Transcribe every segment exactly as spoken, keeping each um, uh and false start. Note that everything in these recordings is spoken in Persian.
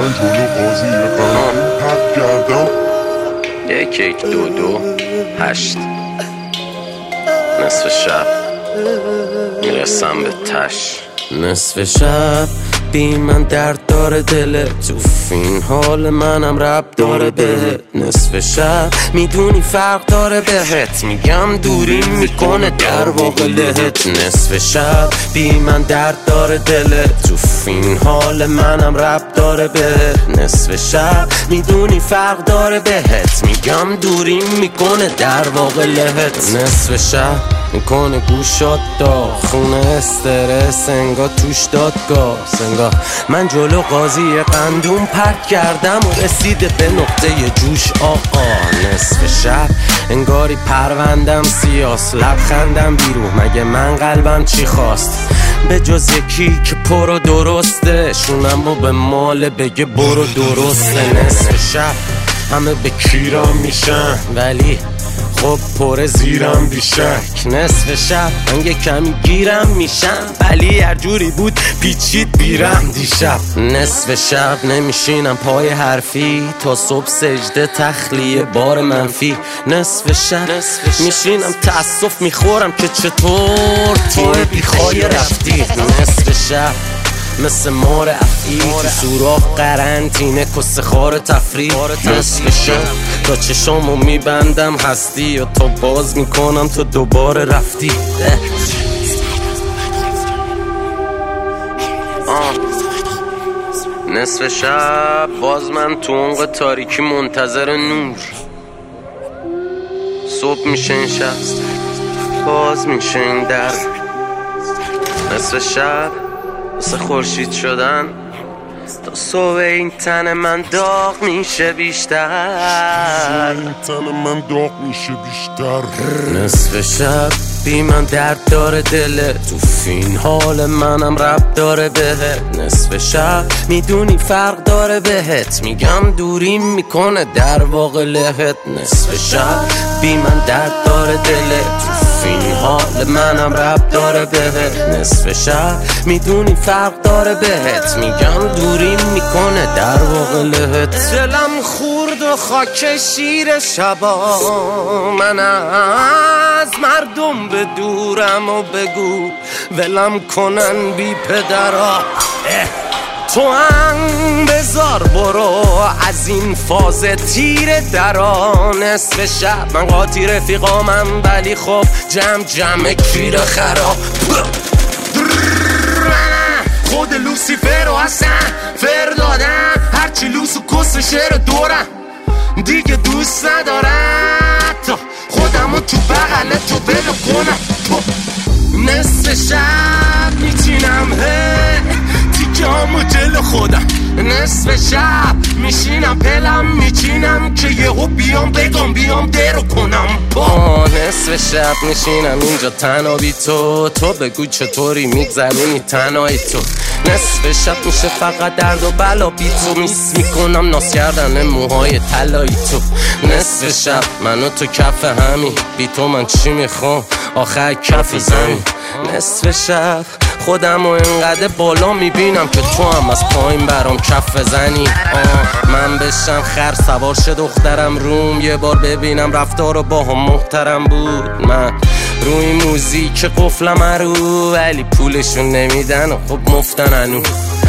من جلو قاضی قلم پرد کردم. یک یک دو دو هشت نصف شب میرسم به تش. نصف شب بی من درد داره دلت، تو این حال منم رب داره بهت. نصف شب میدونی فرق داره بهت، میگم دوری میکنه در واقع لهت. نصف شب بی من درد داره دلت، تو این حال منم رب داره بهت. نصف شب میدونی فرق داره بهت، میگم دوری میکنه در واقع لهت. نصف شب میکنه گوشات داغ، خونه استرس انگار توش دادگاه. سنگاه من جلو قاضی قندون پرد کردم و رسیده به نقطه جوش آقا. نصف شب انگاری پروندم سیاس، لبخندم بیرون مگه من قلبم چی خواست؟ به جز یکی که پر و درسته، شونم و به مال بگه برو درسته. نصف شب همه به کیرام میشن ولی خب پر زیرم بیشک. نصف شب من یه کمی گیرم میشم ولی هر جوری بود پیچید بیرم دیشب. نصف شب نمیشینم پای حرفی تا صبح سجده تخلیه بار منفی. نصف شب میشینم تأسف میخورم که چطور تو بیخوای رفتی. نصف شب مثل مار افعی تو سوراخ قرنطینه کس خار تفریح. نصف شب تا چشامو میبندم هستی و تا باز میکنم تو دوباره رفتی. آه. نصف شب باز من تو عمق تاریکی منتظر نور. صبح میشه این شب باز میشه این در. نصف شب مثل خورشید شدن تا صبح این تن من داغ میشه بیشتر. این تن من داغ میشه بیشتر. نصف شب بی من درد داره دلت، تو این حال منم رب داره بهت. نصف شب میدونی فرق داره بهت، میگم دوری میکنه در واقع لهت. نصف شب بی من درد داره دلت، تو این حال منم رب داره بهت. نصف شب میدونی فرق داره بهت، میگم دوری میکنه در واقع لهت. دلم خورد و خاک شیر شبا، من از مردم به دورم و بگو ولم کنن بی پدرا. تو هم بذار برو از این فاز تیر درا. نصف شب من قاطی رفیقامم ولی خب جمع جمع کیر خراب. خود لوسیفر و حسن فر دادم، هرچی لوس و کس شعر دورم دیگه دوست ندارم تا خودمو تو بغل تو بلو کنم. نصف شب میچینم تیکه همو جلو خودم. نصف شب میشینم پلم میچینم که یهو بیام بگم بیام درو کنم. با نصف شب میشینم اینجا تنها بی تو، تو بگو چطوری میگذرونی تنهایی تو. نصف شب میشه فقط درد و بلا بی تو، میس میکنم ناس کردن موهای طلایی تو. نصف شب منو تو کف همین، بی تو من چی میخوام آخر کف زمین. نصف شب خودم و اینقدر بالا میبینم که تو هم از پایین برام کف بزنی. آه من بشم خر سوار شه دخترم روم، یه بار ببینم رفتار و با هم محترم بود. من روی موزیک قفلم رو ولی پولشون نمیدن و خب مفتن انو.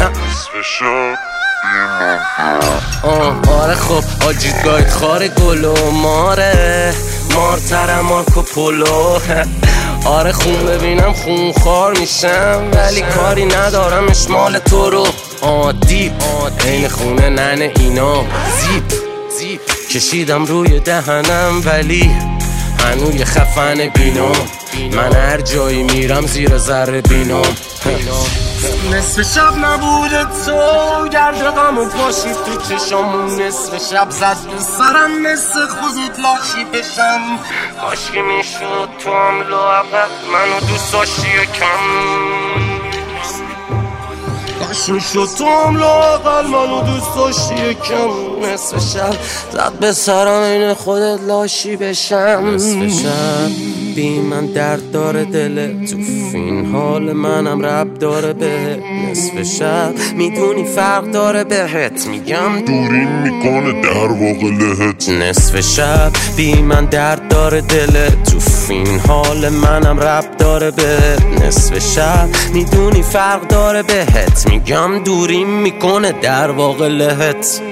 آه آره خب آجید گاید خار گلو ماره مارترم مارکو پولو. آره خون ببینم خون خار میشم ولی کاری ندارم اشمال تو رو. آدیب این خونه ننه اینا زیب زیب کشیدم روی دهنم ولی هنوی خفن بینام. من هر جایی میرم زیر ذره بینام. نصف شب نبوده تو گرد غمو پاشید تو چشامون. نصف شب زد به سرم مثل خوزید لاشی بشم. کاشکی میشد تو هم لااقل منو دوست داشتی یکم. کاش میشد تو هم لااقل منو دوست داشتی یکم. نصف شب زد به سرم این خودت لاشی بشم. نصف شب بی من درد داره دلت، تو این حال منم رب داره بهت. نصف شب میدونی فرق داره بهت، میگم دوریم میکنه در واقع لهت. نصف شب بی من درد داره دلت، تو این حال منم رب داره بهت. نصف شب میدونی فرق داره بهت، میگم دوریم میکنه در واقع لهت.